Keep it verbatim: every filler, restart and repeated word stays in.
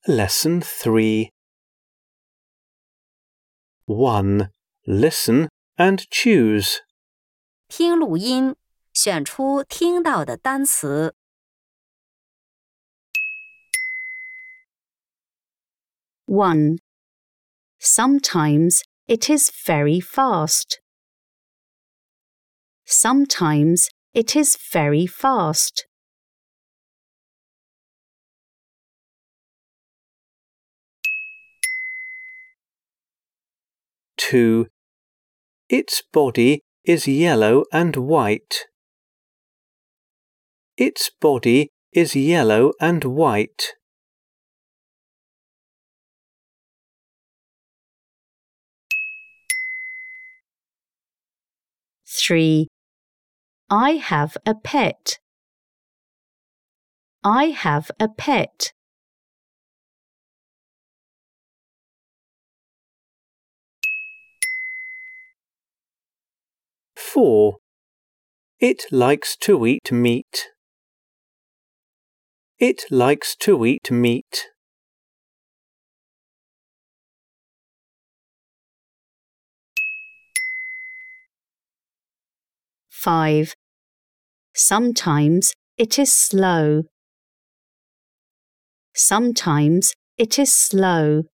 Lesson three. one. Listen and choose. 听录音，选出听到的单词。 one. Sometimes it is very fast. Sometimes it is very fast. two. Its body is yellow and white. Its body is yellow and white. three. I have a pet. I have a pet. four. It likes to eat meat. It likes to eat meat. five. Sometimes it is slow. Sometimes it is slow.